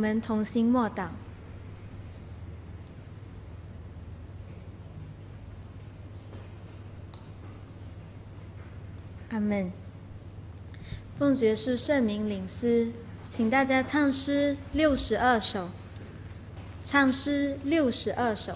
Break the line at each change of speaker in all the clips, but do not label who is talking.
们同心默祷。阿们。奉耶稣圣名领诗，请大家唱诗62首。唱诗62首。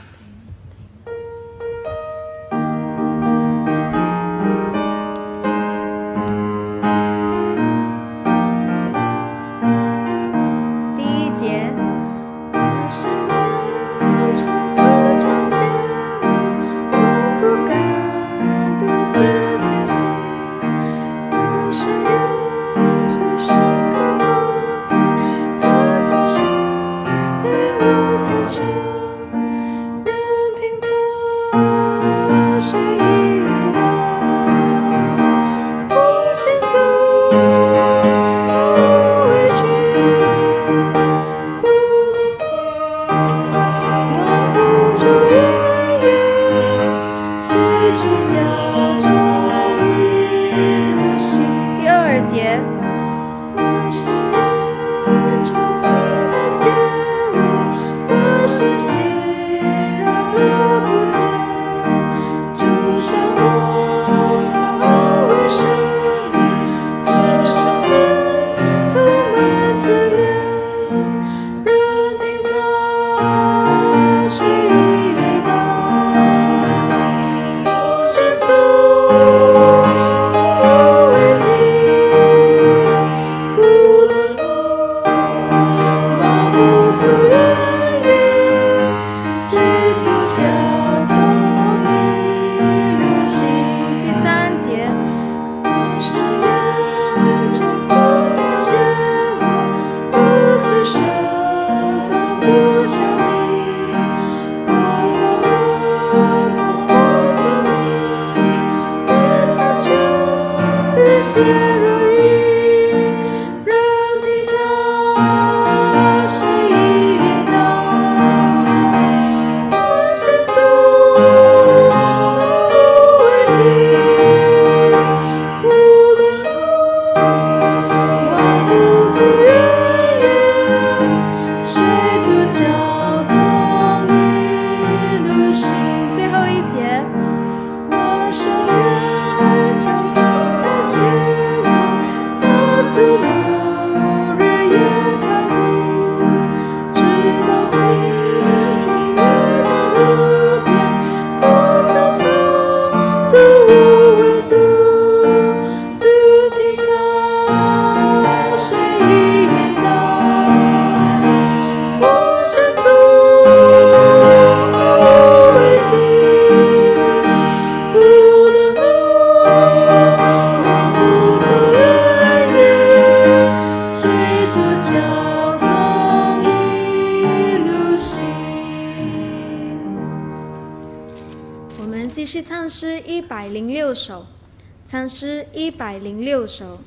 唱诗106首，唱诗106首。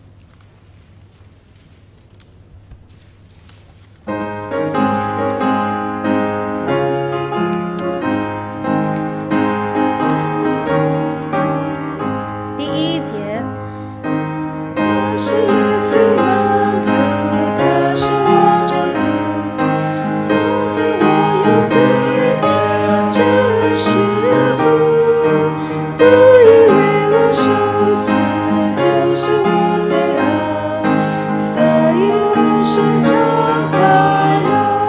第1节，我是耶稣门徒，他是我救主，从前我有罪孽，这是苦，主已为我受死，就是我罪恶，所以我时常快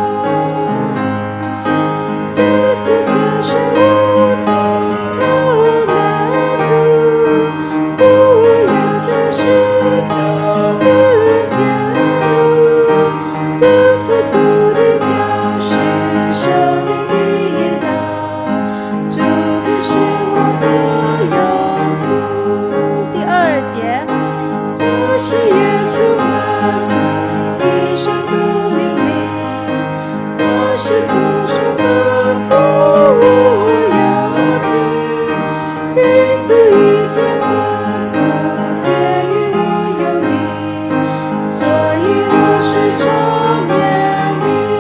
乐。耶稣天使无踪，逃难途，不要被失踪，奔天路，遵从主的教训，圣灵的引导，主必使我得永福。第2节，我是耶稣门徒，一生遵命令，凡事遵守吩咐，我要听，因主一切吩咐，皆与我有益，所以我时常勉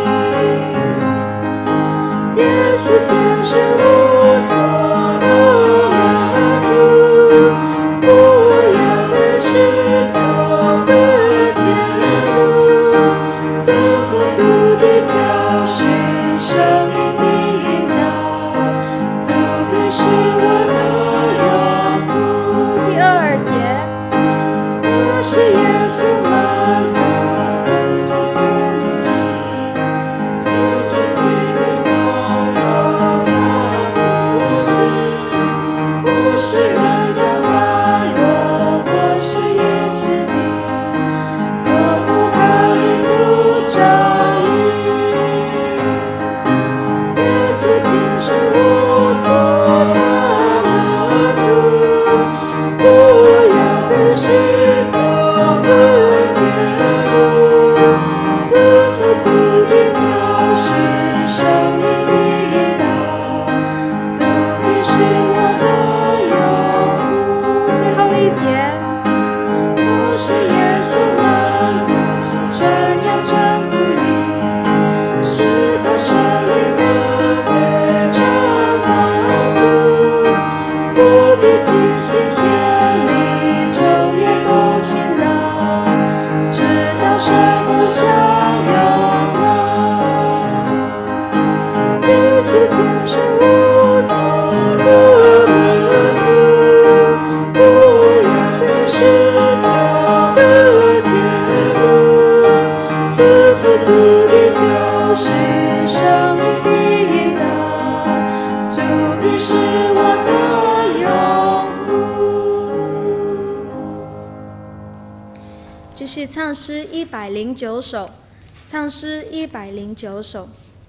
励。耶稣天使无踪，逃难途，不要被失踪，奔天路，遵从主稣天生无踪，特门徒，不要被世界的天路，自足足地就是生命的引导，主必是我的永福。继续唱诗109首，唱诗109首。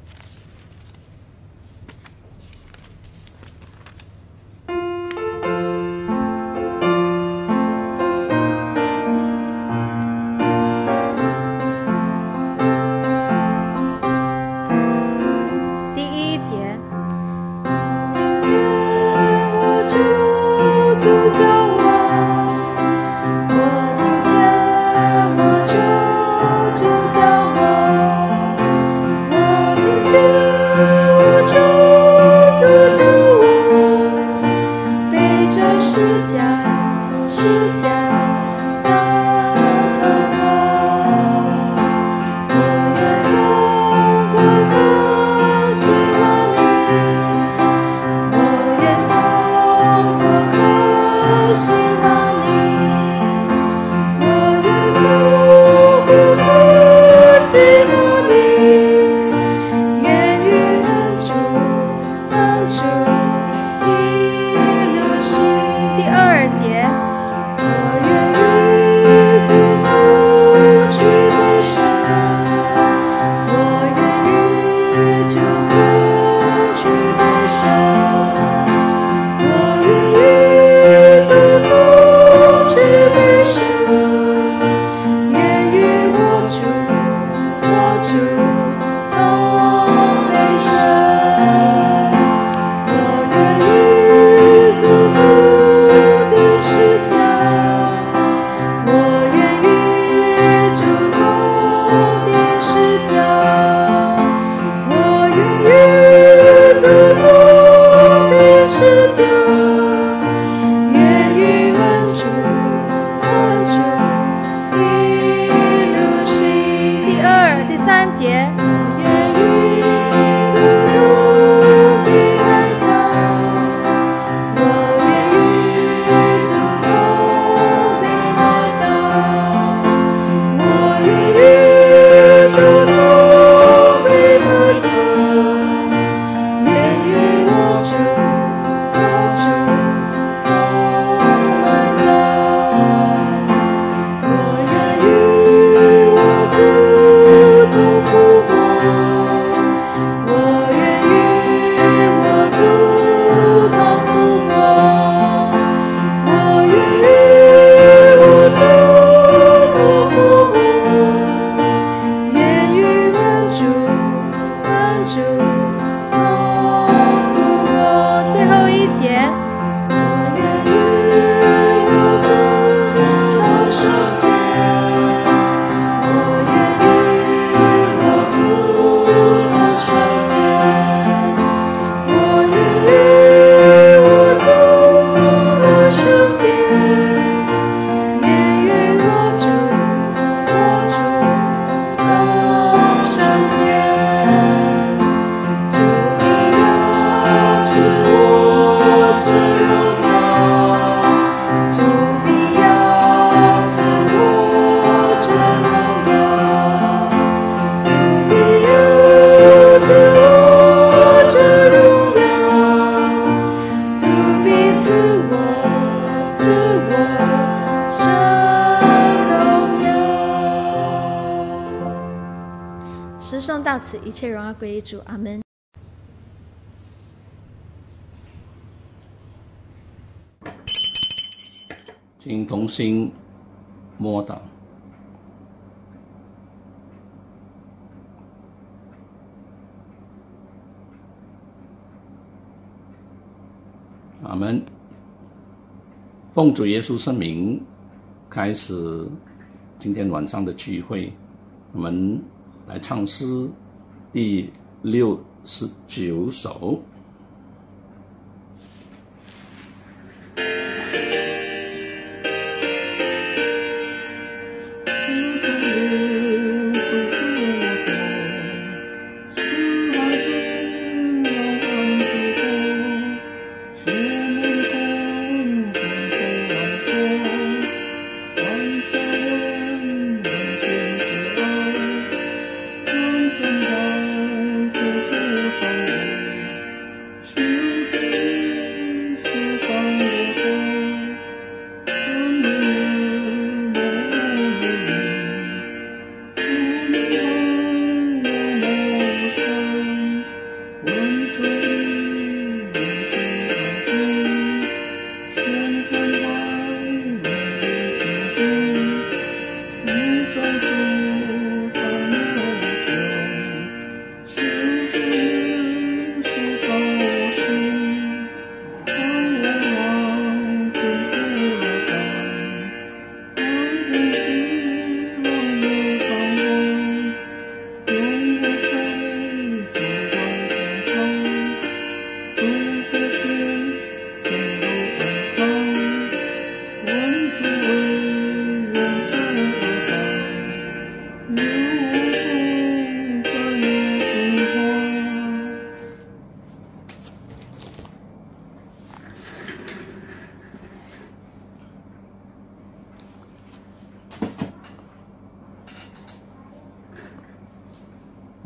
诗颂到此，一切荣耀归于主，阿们。
请同心默祷。阿们。奉主耶稣圣名，开始今天晚上的聚会，我们来唱诗第69首。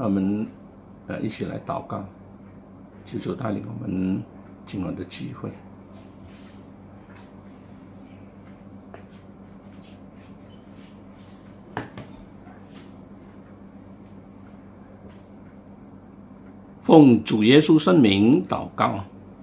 让我们一起来祷告，求主带领我们今晚的聚会。奉主耶稣圣名祷告。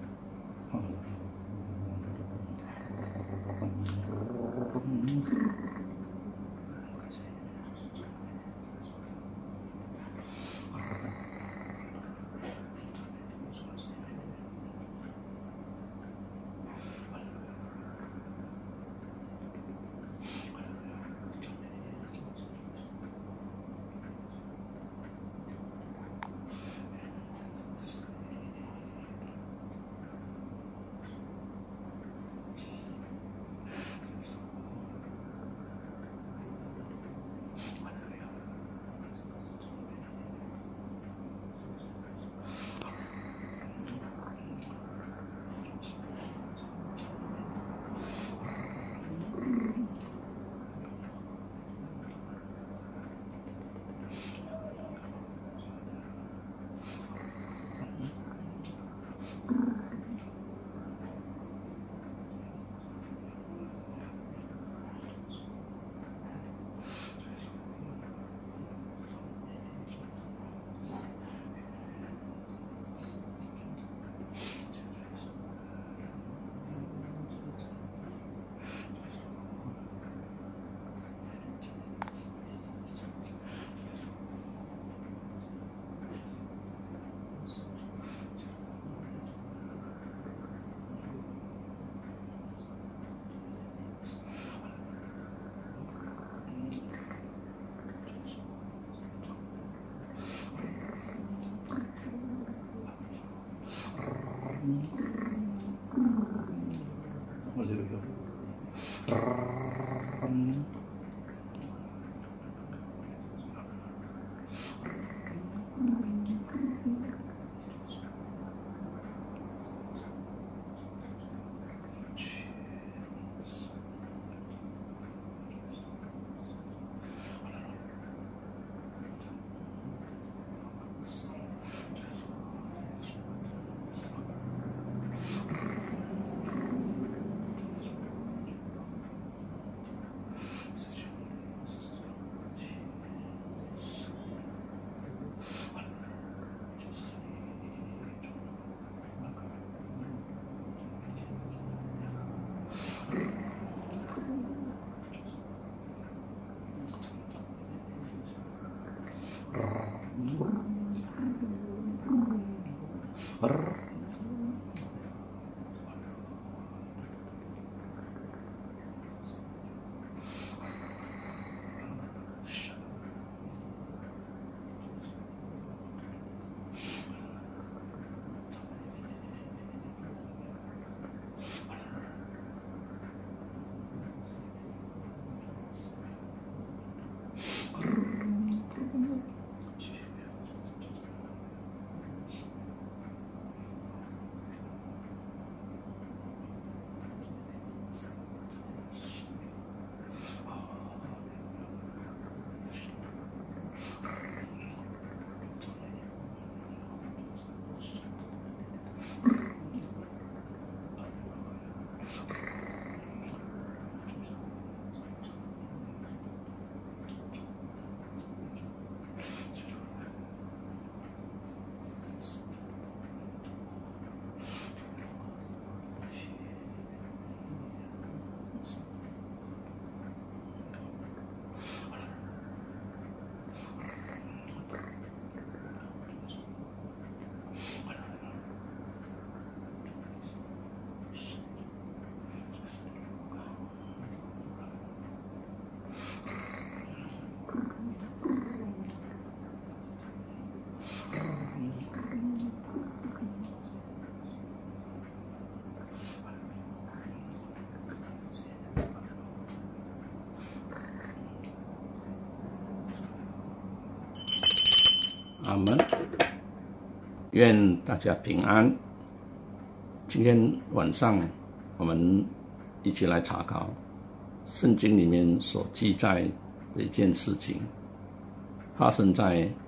阿们，愿大家平安。今天晚上我们一起来查考圣经里面所记载的一件事情，发生在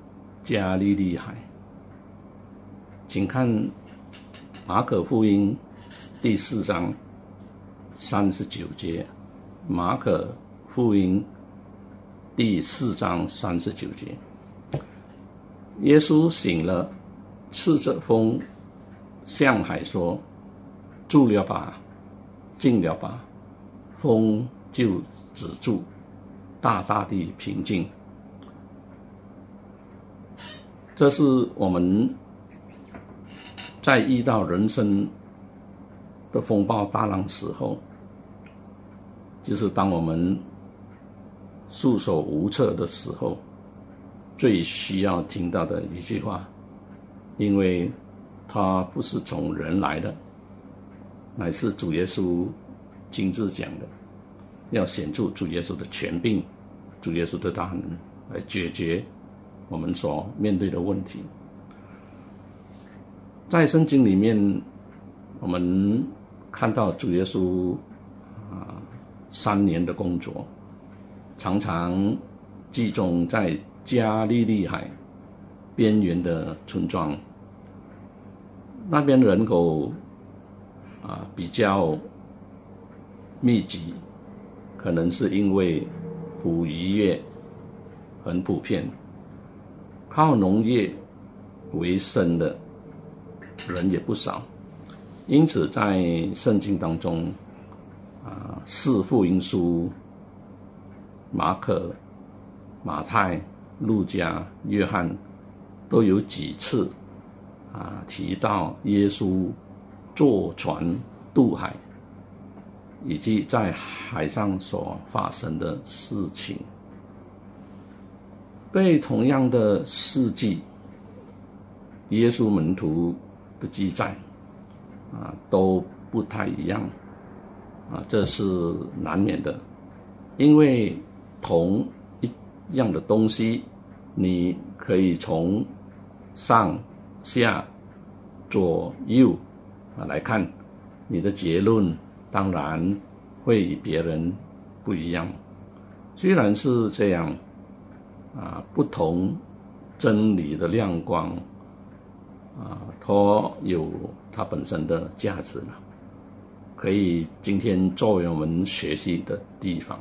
加利利海。请看马可福音第4章39节，马可福音第4章39节，耶稣醒了，斥着风向海说：住了吧，静了吧，风就止住，大大地平静。这是我们在遇到人生的风暴大浪时候，就是当我们束手无策的时候，最需要听到的一句话，因为它不是从人来的，乃是主耶稣亲自讲的，要显出主耶稣的权柄，主耶稣的大能，来解决我们所面对的问题。在圣经里面，我们看到主耶稣3年的工作，常常集中在加利利海边缘的村庄，那边人口比较密集，可能是因为捕鱼业很普遍，靠农业为生的人也不少，因此在圣经当中4福音书马可、马太、路加、约翰都有几次提到耶稣坐船渡海，以及在海上所发生的事情。对同样的事迹，耶稣门徒的记载都不太一样这是难免的，因为同一样的东西，你可以从上下左右来看，你的结论当然会与别人不一样。虽然是这样不同真理的亮光它有它本身的价值了，可以今天作为我们学习的地方。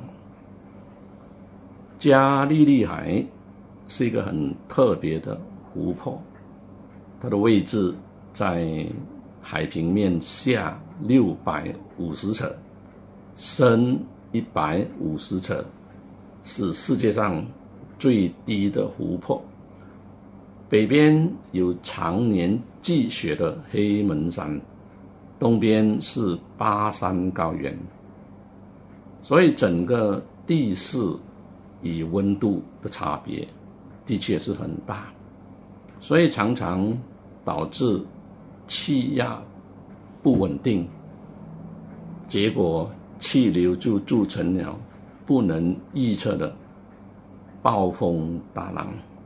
加利利海是一个很特别的湖泊，它的位置在海平面下650尺，深150尺，是世界上最低的湖泊。北边有常年积雪的黑门山，东边是巴山高原，所以整个地势与温度的差别的确是很大，所以常常导致气压不稳定，结果气流就铸成了不能预测的暴风大浪。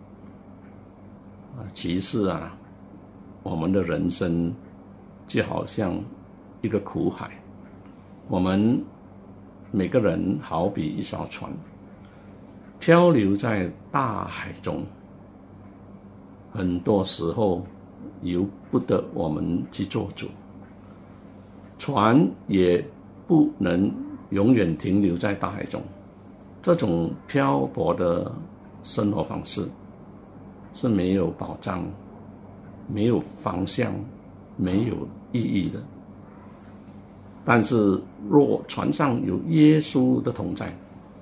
其实我们的人生就好像一个苦海，我们每个人好比一艘船，漂流在大海中，很多时候由不得我们去做主，船也不能永远停留在大海中。这种漂泊的生活方式是没有保障、没有方向、没有意义的。但是若船上有耶稣的同在，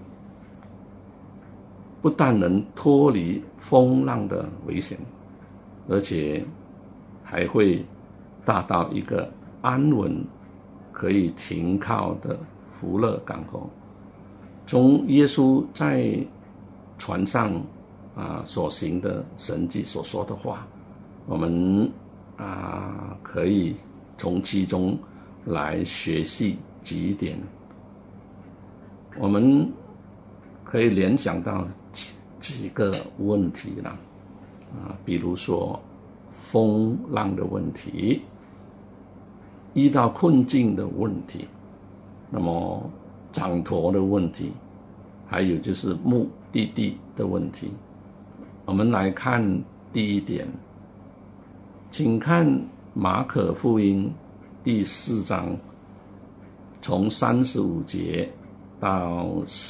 不但能脱离风浪的危险，而且还会达到一个安稳可以停靠的福乐港口。从耶稣在船上所行的神迹所说的话，我们可以从其中来学习几点。我们可以联想到几个问题啦，比如说风浪的问题，遇到困境的问题，那么掌舵的问题，还有就是目的地的问题。我们来看第一点，请看马可福音第4章，从35节到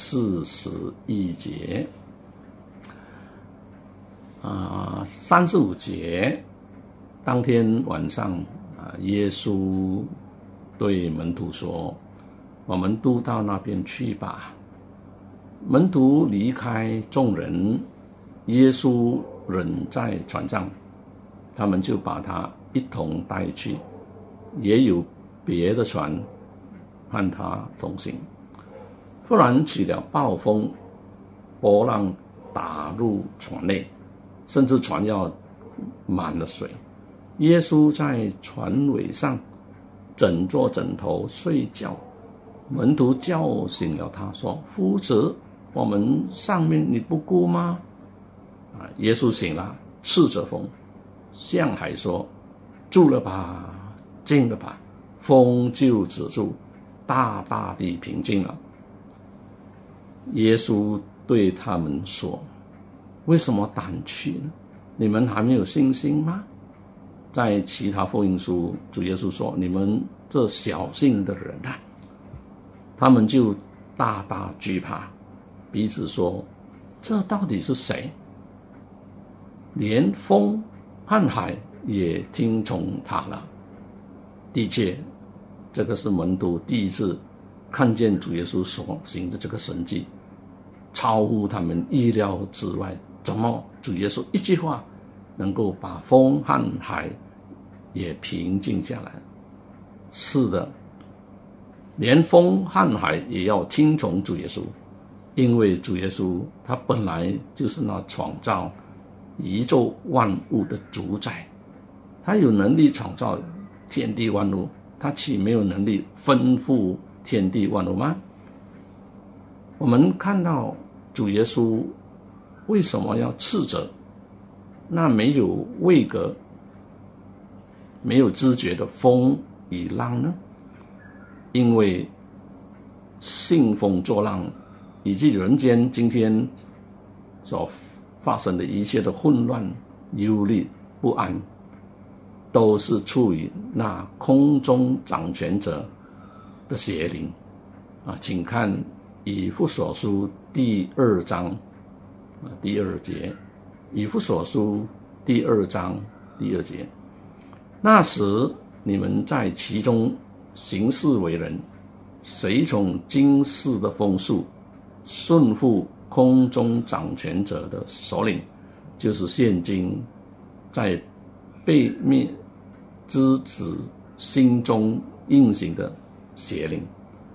41节。35节，当天晚上耶稣对门徒说：“我们都到那边去吧。”门徒离开众人，耶稣人在船上，他们就把他一同带去，也有别的船和他同行。忽然起了暴风，波浪打入船内，甚至船要满了水。耶稣在船尾上枕着枕头睡觉，门徒叫醒了他，说：“夫子，我们上面你不顾吗？”耶稣醒了，斥着风，向海说：“住了吧，静了吧。”风就止住，大大地平静了。耶稣对他们说：“为什么胆怯呢？你们还没有信心吗？”在其他福音书，主耶稣说：“你们这小信的人啊！”他们就大大惧怕，彼此说：“这到底是谁？连风和海也听从他了。”的确，这个是门徒第一次看见主耶稣所行的这个神迹，超乎他们意料之外。怎么主耶稣一句话能够把风和海也平静下来？是的，连风和海也要听从主耶稣，因为主耶稣他本来就是那创造宇宙万物的主宰，他有能力创造天地万物，他岂没有能力吩咐天地万物吗？我们看到主耶稣为什么要斥责那没有位格、没有知觉的风与浪呢？因为兴风作浪以及人间今天所发生的一切的混乱、忧虑、不安，都是出于那空中掌权者的邪灵请看以弗所书第2章第2节，以弗所书第2章第2节。那时你们在其中行事为人，随从今世的风俗，顺服空中掌权者的首领，就是现今在被灭之子心中运行的邪灵。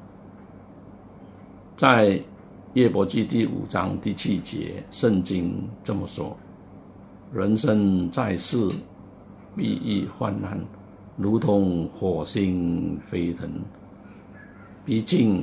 在约伯记第5章第7节，圣经这么说：人生在世，必遇患难，如同火星飞腾。毕竟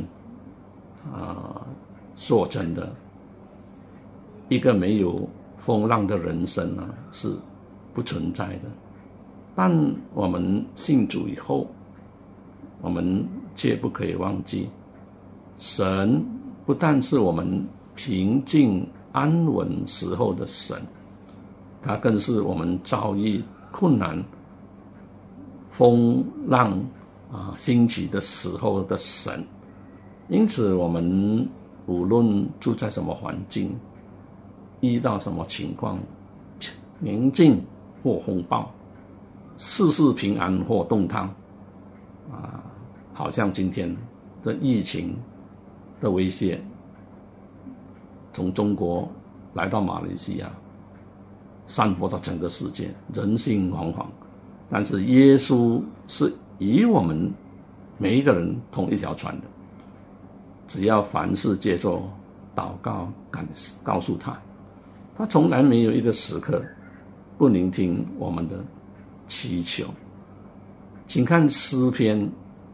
说真的，一个没有风浪的人生是不存在的。但我们信主以后，我们却不可以忘记，神不但是我们平静安稳时候的神，他更是我们遭遇困难、风浪兴起的时候的神。因此我们无论住在什么环境，遇到什么情况，宁静或风暴，事事平安或动荡好像今天的疫情的威胁，从中国来到马来西亚，散播到整个世界，人心惶惶。但是耶稣是与我们每一个人同一条船的，只要凡事借着祷告告诉他，他从来没有一个时刻不聆听我们的祈求。请看诗篇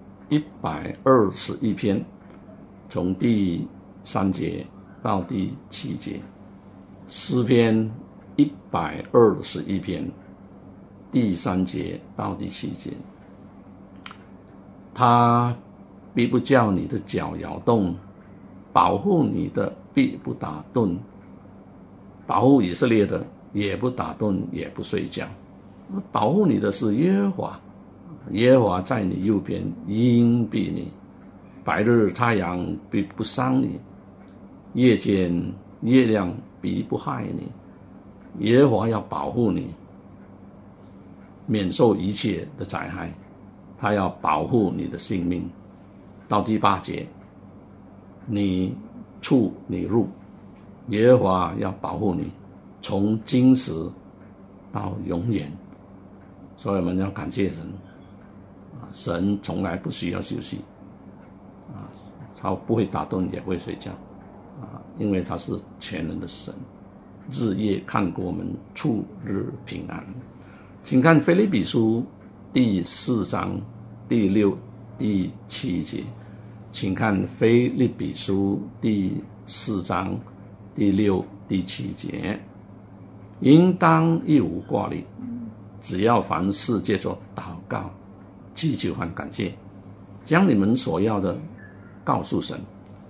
121篇，从第3节到第7节。诗篇121篇第3节到第7节。他必不叫你的脚摇动，保护你的必不打盹。保护以色列的也不打盹，也不睡觉。保护你的是耶和华，耶和华在你右边，荫庇你，白日太阳必不伤你，夜间月亮必不害你。耶和华要保护你，免受一切的灾害，他要保护你的性命。到第8节，你出你入，耶和华要保护你，从今时到永远。所以我们要感谢神，神从来不需要休息，他不会打盹，也不会睡觉，因为他是全能的神，日夜看顾我们，处日平安。请看腓立比书第4章第6、第7节。请看腓立比书第4章第6、第7节。应当一无挂虑，只要凡事借着祷告、祈求和感谢，将你们所要的告诉神。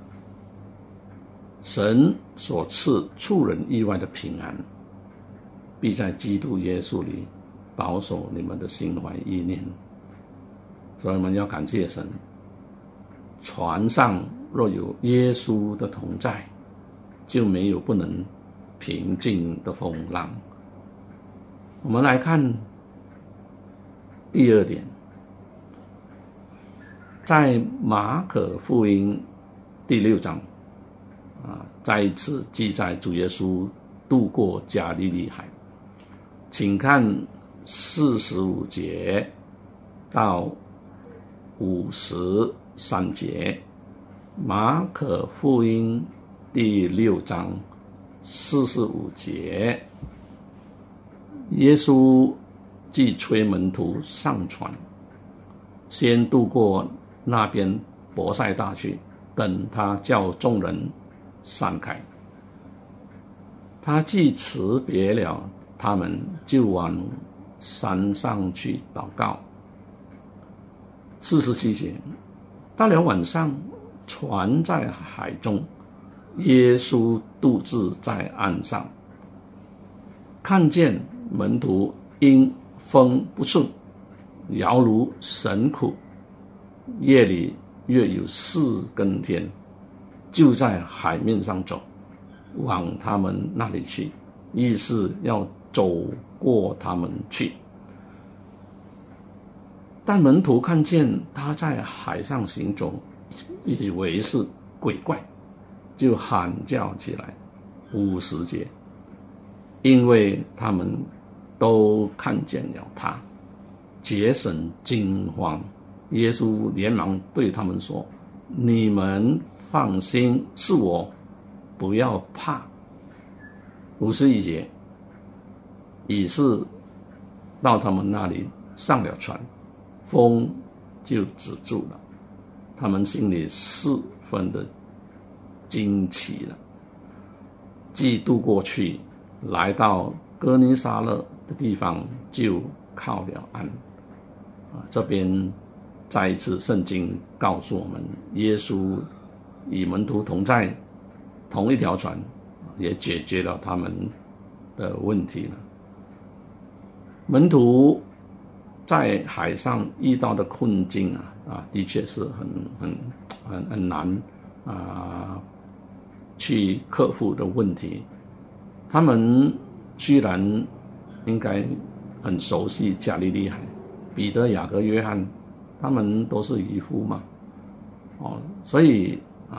神所赐出人意外的平安，必在基督耶稣里保守你们的心怀意念。所以我们要感谢神，船上若有耶稣的同在，就没有不能平静的风浪。我们来看第2点，在马可福音第6章再一次记载主耶稣渡过加利利海。请看45节到53节，马可福音第6章45节。耶稣既催门徒上船，先渡过那边伯赛大去，等他叫众人散开。他既辞别了他们，就往山上去祷告。47节，到了晚上，船在海中，耶稣独自在岸上，看见门徒因风不顺，摇橹神苦，夜里约有4更天，就在海面上走，往他们那里去，意思要走过他们去。但门徒看见他在海上行走，以为是鬼怪，就喊叫起来。50节，因为他们都看见了他，皆甚惊慌。耶稣连忙对他们说：你们放心，是我，不要怕。51节，已是到他们那里，上了船，风就止住了，他们心里4分的惊奇了。既渡过去，来到哥尼撒勒的地方，就靠了岸。这边再一次圣经告诉我们，耶稣与门徒同在同一条船，也解决了他们的问题了。门徒在海上遇到的困境的确是很难去克服的问题。他们虽然应该很熟悉加利利海，彼得、雅各、约翰他们都是渔夫嘛，所以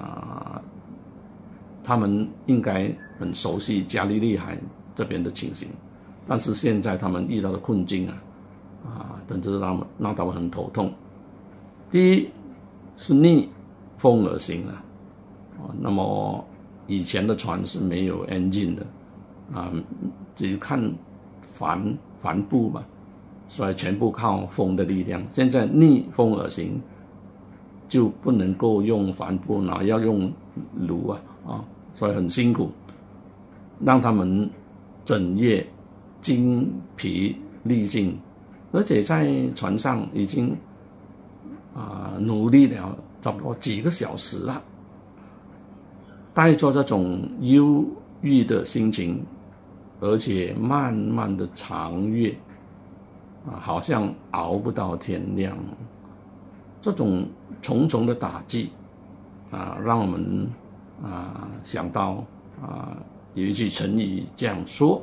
他们应该很熟悉加利利海这边的情形。但是现在他们遇到的困境真是让他们很头痛。第一是逆风而行那么以前的船是没有 engine 的只看帆布嘛，所以全部靠风的力量。现在逆风而行，就不能够用帆布要用橹所以很辛苦，让他们整夜精疲力尽，而且在船上已经努力了差不多几个小时了，带着这种忧郁的心情而且漫漫的长夜好像熬不到天亮。这种重重的打击让我们想到有一句成语这样说：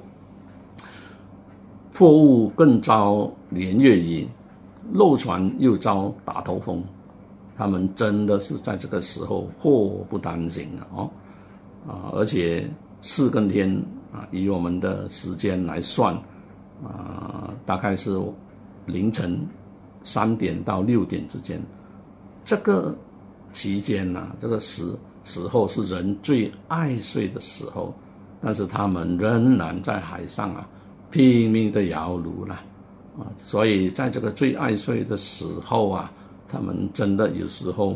破屋更遭连月雨，漏船又遭打头风。他们真的是在这个时候祸不单行而且4更天以我们的时间来算大概是凌晨3点到6点之间，这个期间这个时候是人最爱睡的时候，但是他们仍然在海上拼命的摇橹了所以在这个最爱睡的时候他们真的有时候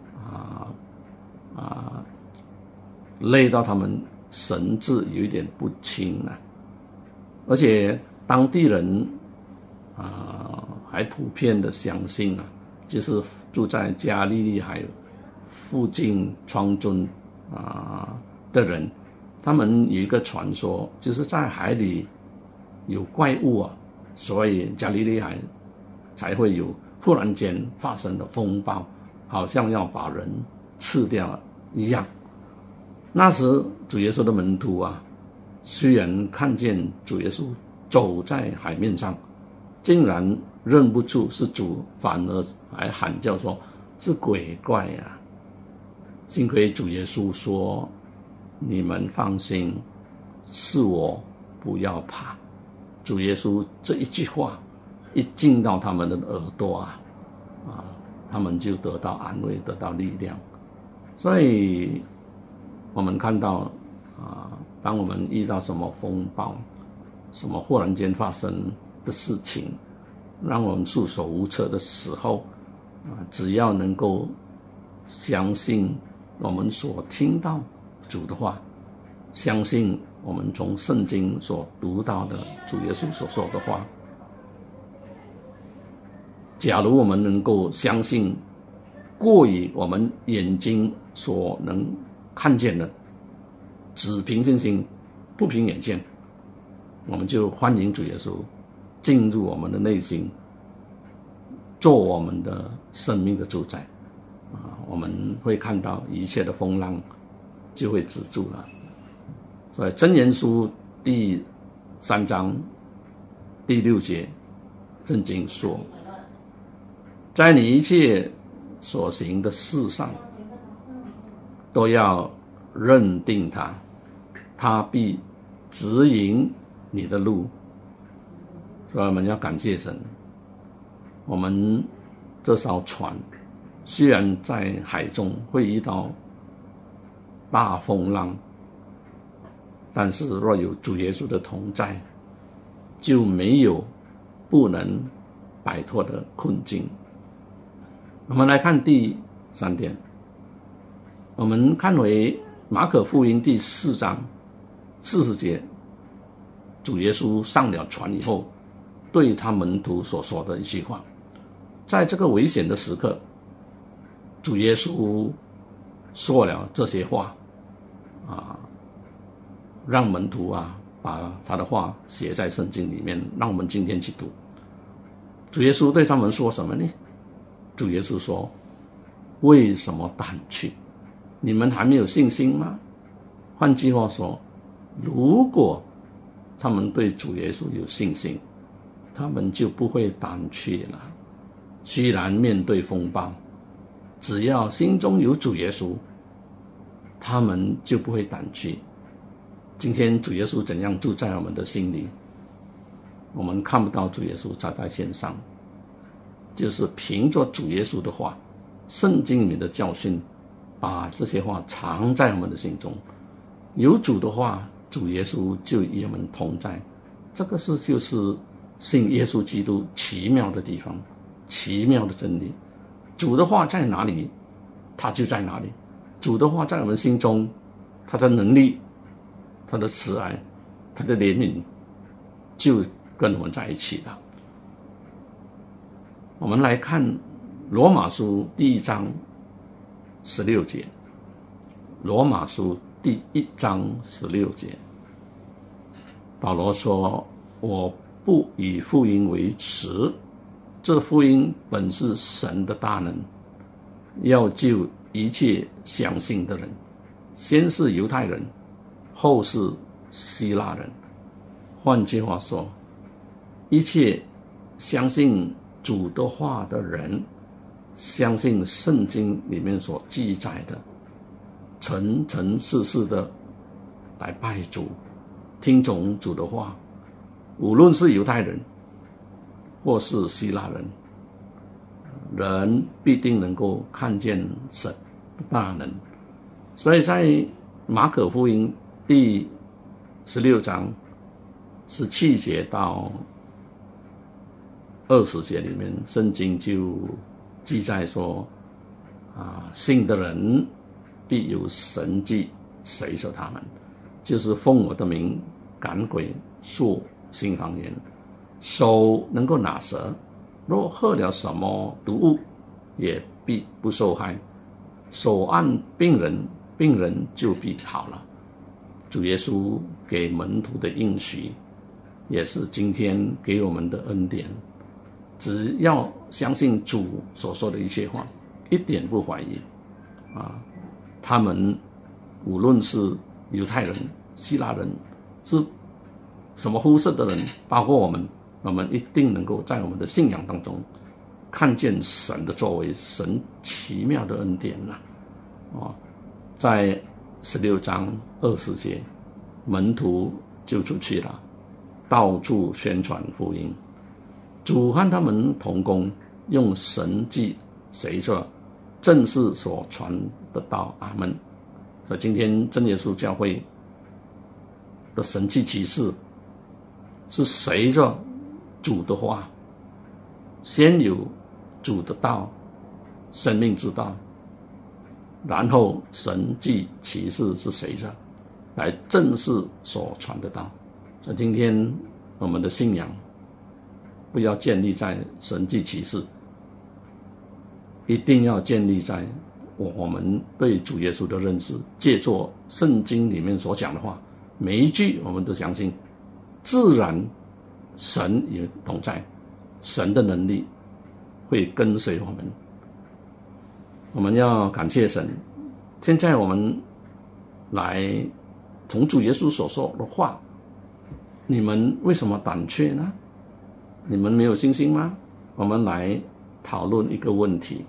累到他们神志有一点不清了。而且当地人还普遍的相信就是住在加利利海附近川中的人，他们有一个传说，就是在海里有怪物所以加利利海才会有忽然间发生的风暴，好像要把人吃掉一样。那时主耶稣的门徒虽然看见主耶稣走在海面上，竟然认不出是主，反而还喊叫说是鬼怪幸亏主耶稣说：你们放心，是我，不要怕。主耶稣这一句话一进到他们的耳朵他们就得到安慰，得到力量。所以我们看到当我们遇到什么风暴，什么忽然间发生的事情让我们束手无策的时候只要能够相信我们所听到主的话，相信我们从圣经所读到的主耶稣所说的话，假如我们能够相信过于我们眼睛所能看见的，只凭信心不凭眼见，我们就欢迎主耶稣进入我们的内心，做我们的生命的主宰我们会看到一切的风浪就会止住了。所以箴言书第3章第6节圣经说：在你一切所行的事上都要认定他，他必指引你的路。所以我们要感谢神，我们这艘船虽然在海中会遇到大风浪，但是若有主耶稣的同在，就没有不能摆脱的困境。我们来看第3点，我们看回马可福音第4章40节，主耶稣上了船以后对他门徒所说的一句话。在这个危险的时刻，主耶稣说了这些话让门徒把他的话写在圣经里面，让我们今天去读。主耶稣对他们说什么呢？主耶稣说：为什么胆怯？你们还没有信心吗？换句话说，如果他们对主耶稣有信心，他们就不会胆怯了。虽然面对风暴，只要心中有主耶稣，他们就不会胆怯。今天主耶稣怎样住在我们的心里？我们看不到主耶稣站在线上，就是凭着主耶稣的话，圣经里面的教训，把这些话藏在我们的心中。有主的话，主耶稣就与我们同在。这个就是信耶稣基督奇妙的地方，奇妙的真理。主的话在哪里，他就在哪里。主的话在我们心中，他的能力，他的慈爱，他的怜悯就跟我们在一起了。我们来看罗马书第1章16节，罗马书第1章16节， 保罗说：“我不以福音为耻，这福音本是神的大能，要救一切相信的人，先是犹太人，后是希腊人。”换句话说，一切相信主的话的人，相信圣经里面所记载的，诚诚实实的来拜主，听从主的话，无论是犹太人或是希腊人，人必定能够看见神的大能。所以在马可福音第16章17节到20节里面，圣经就记载说，信的人必有神迹随着他们，就是奉我的名赶鬼，说新方言，手能够拿蛇，若喝了什么毒物，也必不受害，手按病人，病人就必好了。主耶稣给门徒的应许，也是今天给我们的恩典。只要相信主所说的一切话，一点不怀疑，他们无论是犹太人、希腊人，是什么肤色的人，包括我们一定能够在我们的信仰当中看见神的作为，神奇妙的恩典在16章20节，门徒就出去了，到处宣传福音。主和他们同工，用神迹随着正式所传的道。阿们。所以今天真耶稣教会的神迹奇事，是随着主的话，先有主的道，生命之道，然后神迹奇事是随着来正式所传的道。所以今天我们的信仰不要建立在神迹奇事，一定要建立在我们对主耶稣的认识，借助圣经里面所讲的话，每一句我们都相信，自然神也同在，神的能力会跟随我们。我们要感谢神。现在我们来从主耶稣所说的话，你们为什么胆怯呢？你们没有信心吗？我们来讨论一个问题。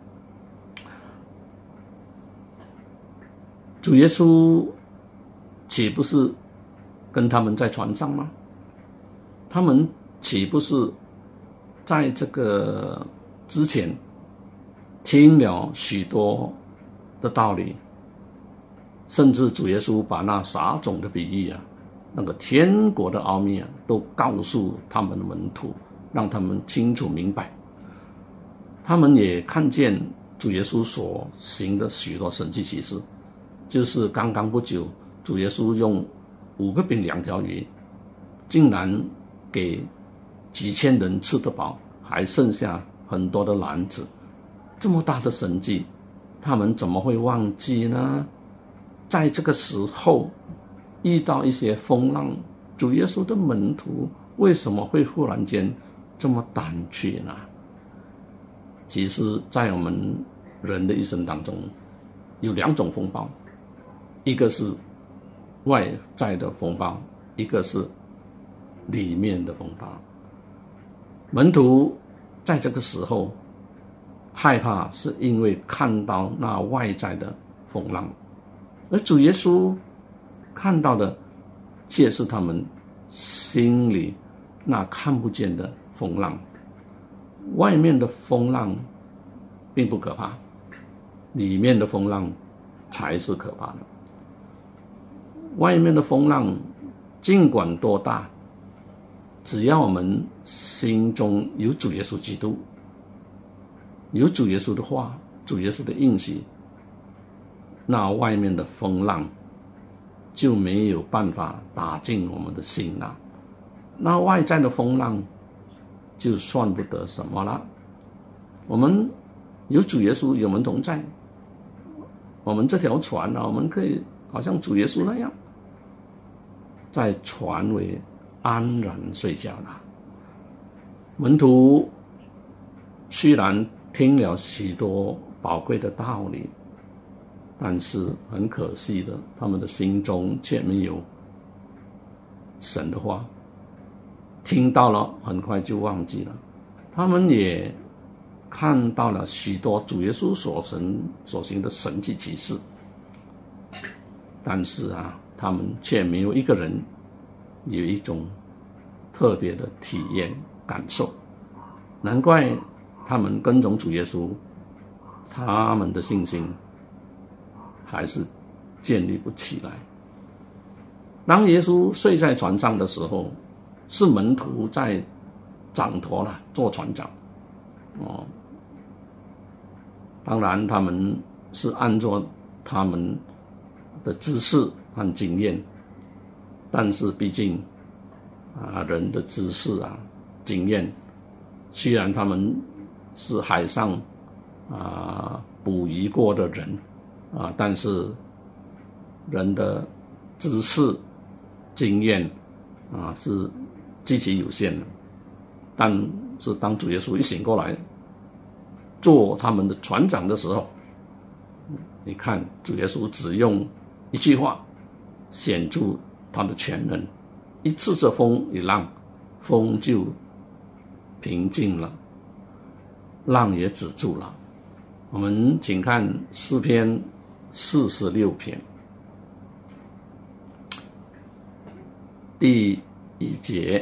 主耶稣岂不是跟他们在船上吗？他们岂不是在这个之前听了许多的道理，甚至主耶稣把那撒种的比喻那个天国的奥秘都告诉他们的门徒，让他们清楚明白。他们也看见主耶稣所行的许多神迹奇事，就是刚刚不久，主耶稣用5个饼2条鱼，竟然给几千人吃得饱，还剩下很多的篮子。这么大的神迹，他们怎么会忘记呢？在这个时候遇到一些风浪，主耶稣的门徒为什么会忽然间这么胆怯呢？其实在我们人的一生当中，有2种风暴，一个是外在的风暴，一个是里面的风暴。门徒在这个时候害怕，是因为看到那外在的风浪，而主耶稣看到的却是他们心里那看不见的风浪。外面的风浪并不可怕，里面的风浪才是可怕的。外面的风浪尽管多大，只要我们心中有主耶稣基督，有主耶稣的话，主耶稣的应许，那外面的风浪就没有办法打进我们的心了。那外在的风浪就算不得什么了。我们有主耶稣，有我们同在，我们这条船我们可以好像主耶稣那样， 在船尾安然睡觉了。门徒虽然听了许多宝贵的道理，但是很可惜的，他们的心中却没有神的话，听到了很快就忘记了。他们也看到了许多主耶稣所行的神迹奇事，但是他们却没有一个人有一种特别的体验感受。难怪他们跟从主耶稣，他们的信心还是建立不起来。当耶稣睡在船上的时候，是门徒在掌舵了，做船长。当然他们是按照他们的知识和经验，但是毕竟人的知识经验，虽然他们是海上捕鱼过的人但是人的知识经验是极其有限的。但是当主耶稣一醒过来做他们的船长的时候，你看主耶稣只用一句话显出他的全能，一次这风一浪，风就平静了，浪也止住了。我们请看诗篇46篇第1节。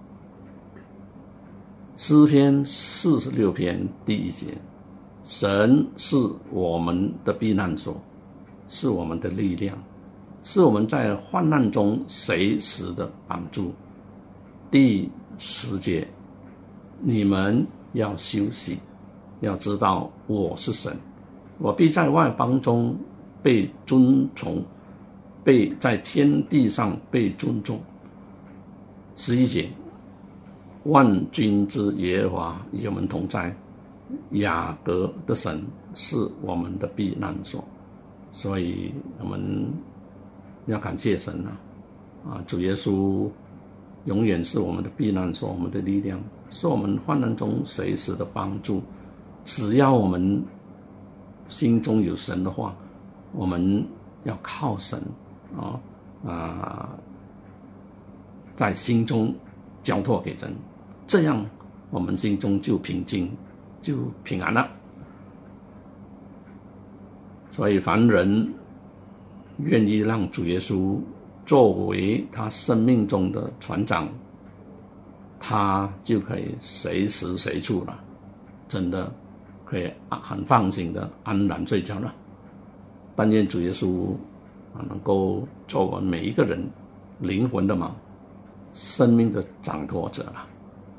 诗篇46篇第1节，神是我们的避难所，是我们的力量，是我们在患难中随时的帮助。第10节，你们要休息，要知道我是神，我必在外邦中被尊崇，被在天地上被尊重。11节，万军之耶和华与我们同在，雅各的神是我们的避难所。所以我们要感谢神主耶稣永远是我们的避难所，我们的力量，是我们患难中随时的帮助。只要我们心中有神的话，我们要靠神在心中交托给神，这样我们心中就平静，就平安了。所以凡人愿意让主耶稣作为他生命中的船长，他就可以随时随处了，真的可以很放心的安然睡觉了。但愿主耶稣能够做我们每一个人灵魂的锚，生命的掌舵者了。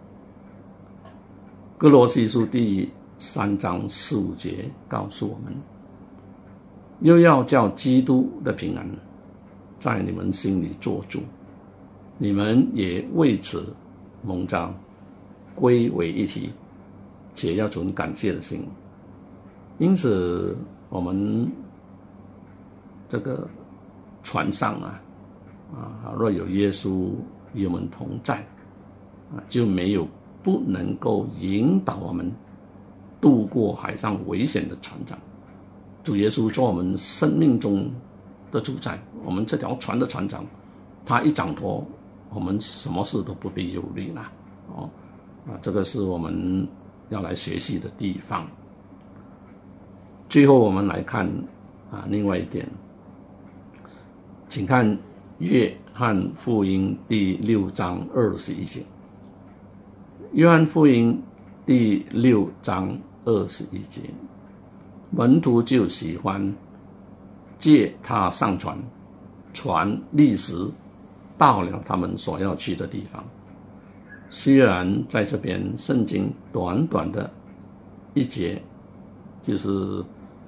哥罗西书第3章4、5节告诉我们，又要叫基督的平安在你们心里做主，你们也为此蒙召归为一体，且要存感谢的心。因此我们这个船上若有耶稣与我们同在就没有不能够引导我们渡过海上危险的船长。主耶稣做我们生命中的主宰，我们这条船的船长，他一掌舵，我们什么事都不必忧虑了。这个是我们要来学习的地方。最后我们来看另外一点，请看约翰福音第6章21节。约翰福音第6章21节，门徒就喜欢借他上船，船立时到了他们所要去的地方。虽然在这边圣经短短的一节，就是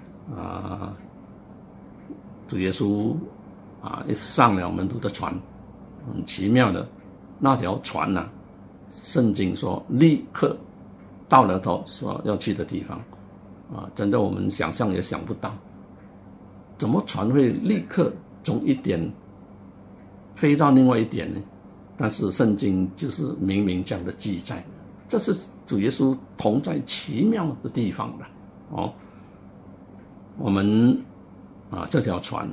主耶稣一上了门徒的船，很奇妙的，那条船圣经说立刻到了他所要去的地方真的我们想象也想不到，怎么船会立刻从一点飞到另外一点呢？但是圣经就是明明这样的记载，这是主耶稣同在奇妙的地方了哦。我们这条船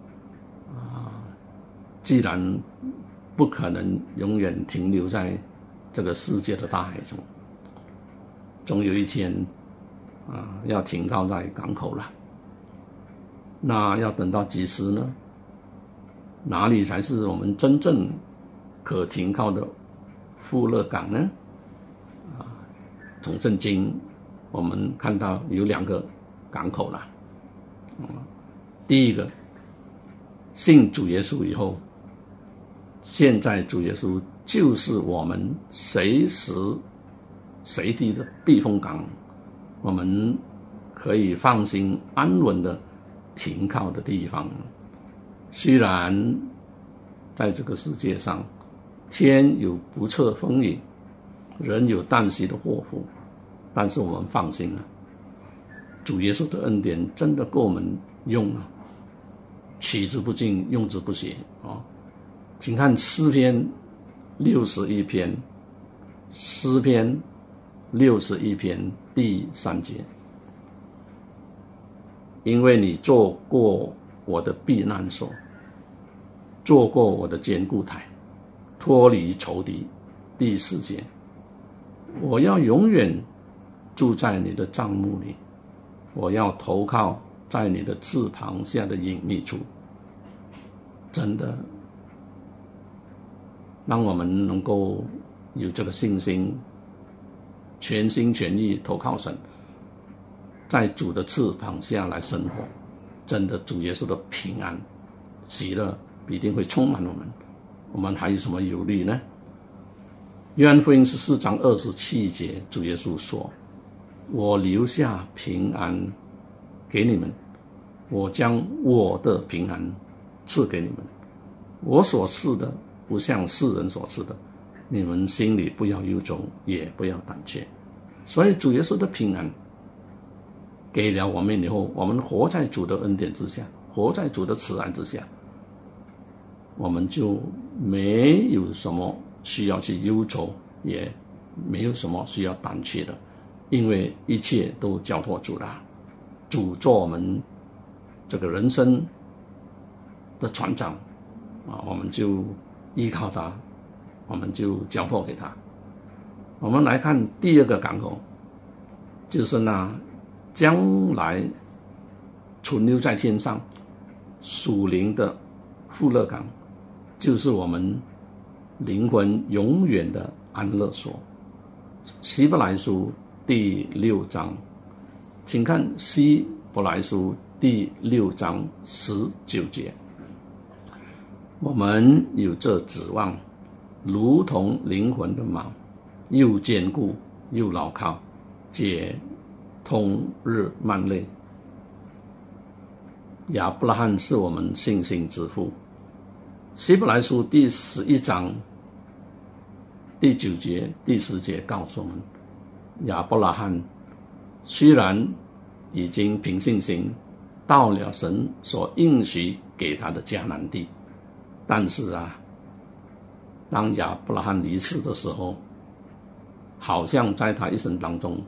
既然不可能永远停留在这个世界的大海中，总有一天要停靠在港口了。那要等到几时呢？哪里才是我们真正可停靠的富乐港呢？从圣经我们看到有2个港口了。第一个，信主耶稣以后，现在主耶稣就是我们随时随地的避风港，我们可以放心安稳的停靠的地方。虽然在这个世界上，天有不测风雨，人有旦夕的祸福，但是我们放心了，主耶稣的恩典真的够我们用了，取之不尽，用之不竭请看诗篇61篇，诗篇61篇第3节，因为你做过我的避难所，做过我的坚固台，脱离仇敌。第4节，我要永远住在你的帐幕里，我要投靠在你的翅膀下的隐秘处。真的让我们能够有这个信心，全心全意投靠神，在主的翅膀下来生活。真的主耶稣的平安喜乐必定会充满我们，我们还有什么忧虑呢？约翰福音14章27节，主耶稣说，我留下平安给你们，我将我的平安赐给你们，我所赐的不像世人所赐的，你们心里不要忧愁，也不要胆怯。所以主耶稣的平安给了我们以后，我们活在主的恩典之下，活在主的慈爱之下，我们就没有什么需要去忧愁，也没有什么需要胆怯的，因为一切都交托主了。主做我们这个人生的船长我们就依靠他，我们就交托给他。我们来看第2个港口，就是那将来存留在天上属灵的富乐港，就是我们灵魂永远的安乐所。希伯来书第6章，请看希伯来书第6章19节，我们有这指望，如同灵魂的锚，又坚固又牢靠，且通日漫类。亚伯拉罕是我们信心之父。希伯来书第11章第9节第10节告诉我们，亚伯拉罕虽然已经凭信心到了神所应许给他的迦南地，但是当亚伯拉罕离世的时候，好像在他一生当中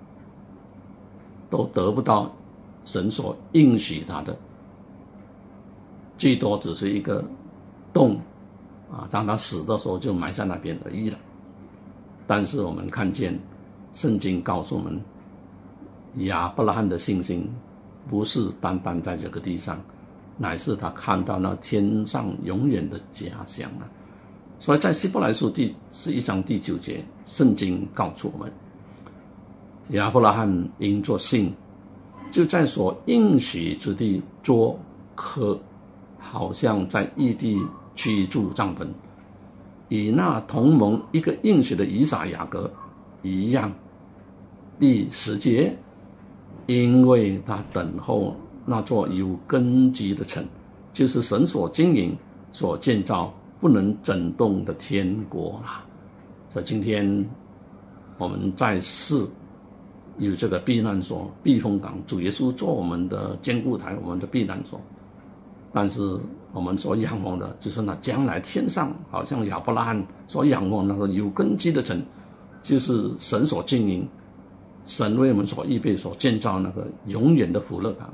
都得不到神所应许他的，最多只是一个洞当他死的时候就埋在那边而已了。但是我们看见圣经告诉我们，亚伯拉罕的信心不是单单在这个地上，乃是他看到那天上永远的家乡所以在希伯来书第11章第9节，圣经告诉我们，亚伯拉罕因着信，就在所应许之地作客，好像在异地居住帐篷，与那同盟一个应许的以撒雅各一样。第10节，因为他等候那座有根基的城，就是神所经营所建造不能震动的天国所以今天我们在世有这个避难所、避风港，主耶稣做我们的坚固台，我们的避难所。但是我们所仰望的就是那将来天上，好像亚伯拉罕所仰望那个有根基的城，就是神所经营，神为我们所预备、所建造那个永远的福乐港。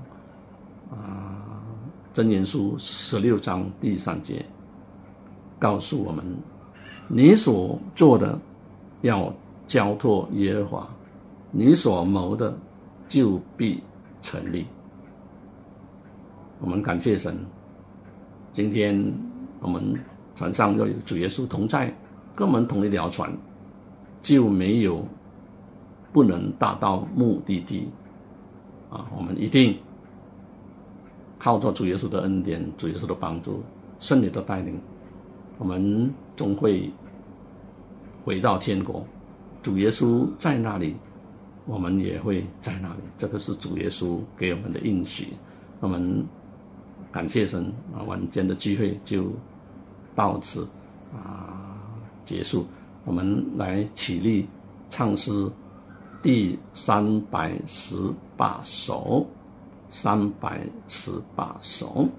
箴言书16章第3节告诉我们，你所做的要交托耶和华，你所谋的就必成立。我们感谢神，今天我们船上要有主耶稣同在，跟我们同一条船，就没有不能达到目的地。我们一定靠着主耶稣的恩典、主耶稣的帮助、圣灵的带领，我们终会回到天国。主耶稣在那里，我们也会在那里。这个是主耶稣给我们的应许。我们感谢神晚间的聚会就到此结束。我们来起立唱诗第318首，318首。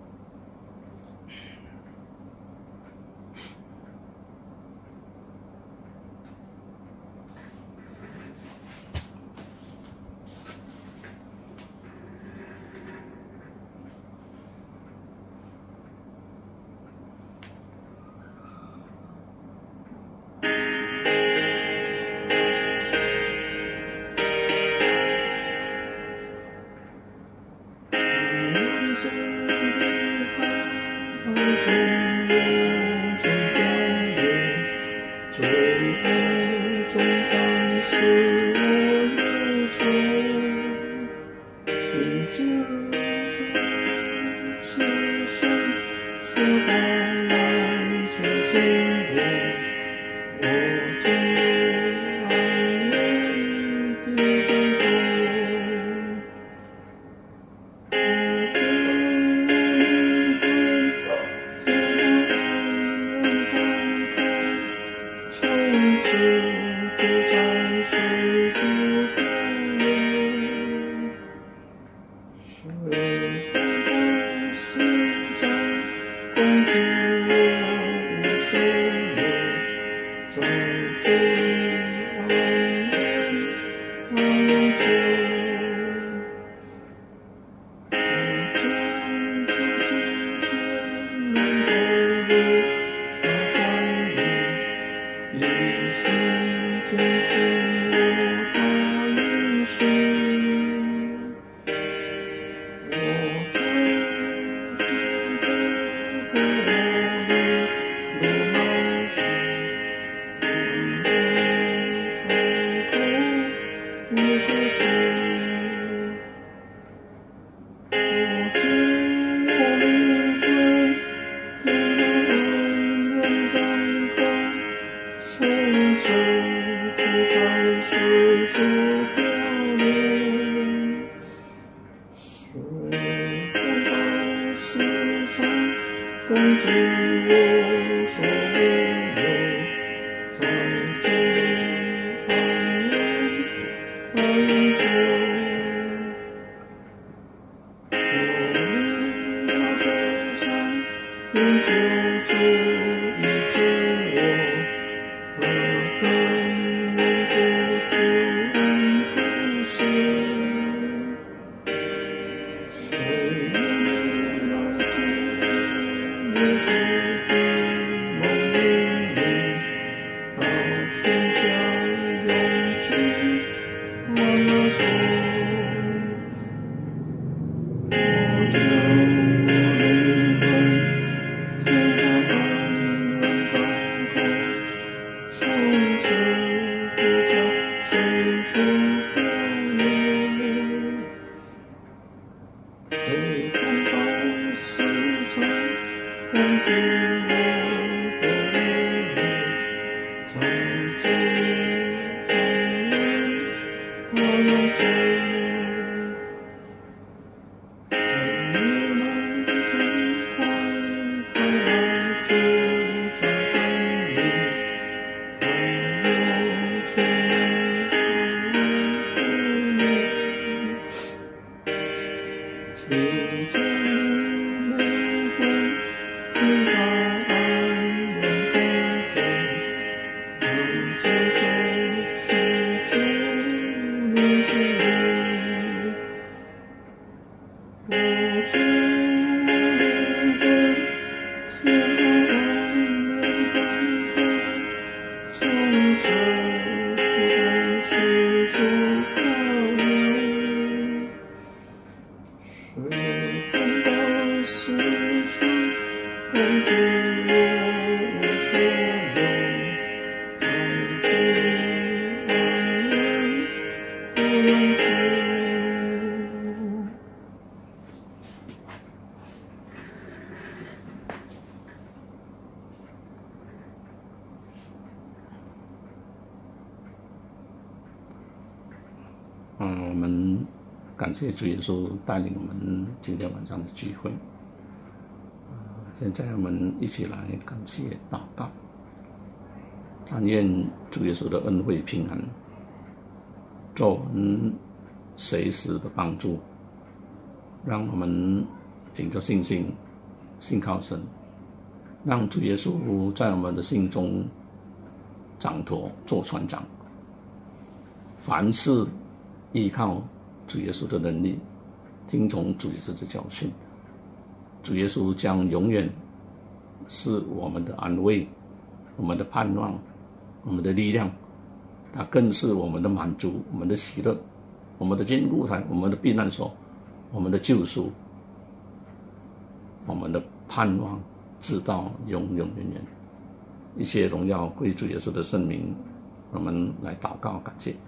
我们感谢主耶稣带领我们今天晚上的聚会。现在我们一起来感谢祷告，但愿主耶稣的恩惠平安做我们随时的帮助，让我们凭着信心信靠神，让主耶稣在我们的心中掌舵做船长，凡事依靠主耶稣的能力，听从主耶稣的教训，主耶稣将永远是我们的安慰，我们的盼望，我们的力量，他更是我们的满足，我们的喜乐，我们的坚固台，我们的避难所，我们的救赎，我们的盼望，直到永永远远。一切荣耀归主耶稣的圣名，我们来祷告感谢。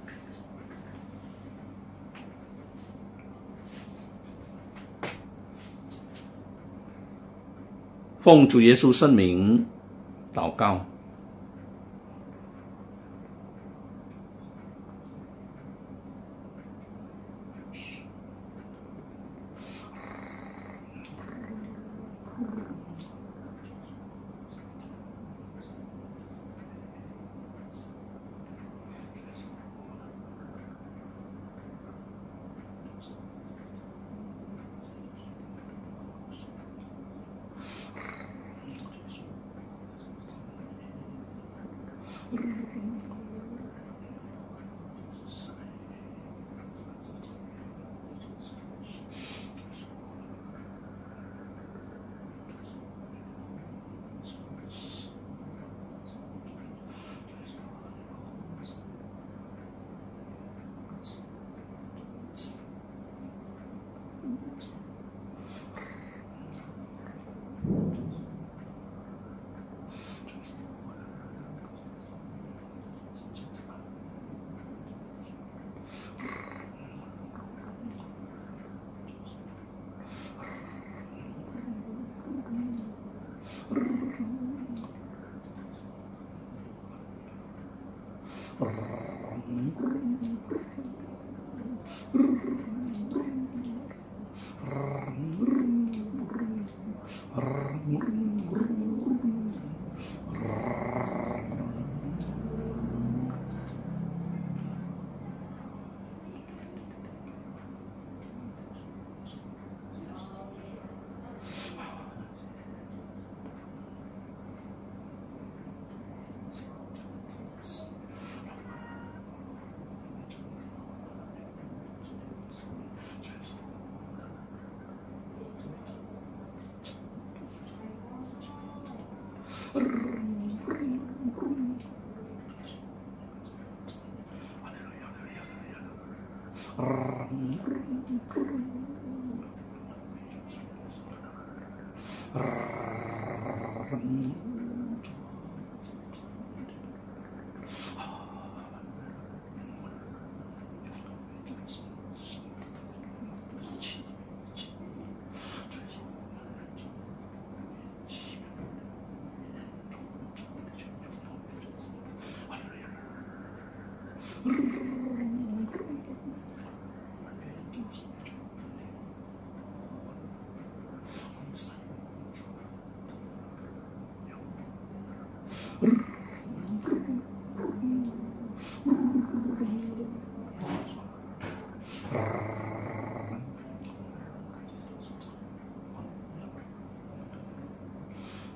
奉主耶稣圣名祷告，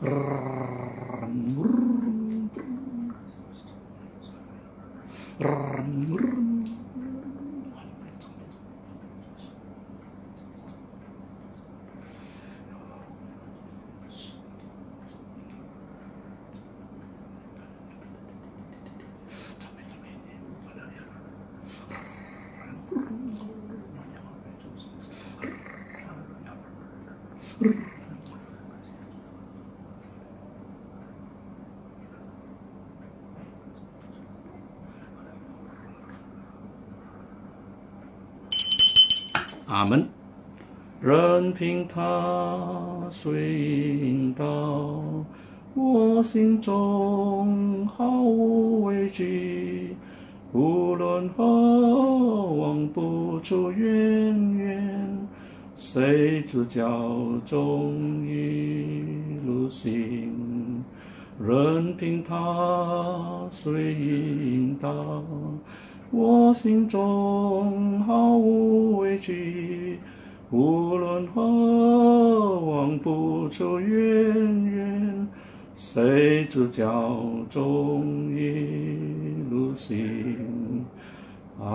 阿门。任凭它随引导，我心中毫无畏惧，无论何往不出渊源，谁知教终一路行。任凭它随引导，我心中毫无畏惧，无论何往不出渊源，谁知教终一路行。阿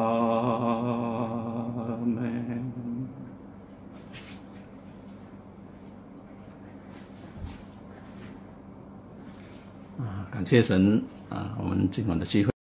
门。感谢神我们今晚的聚会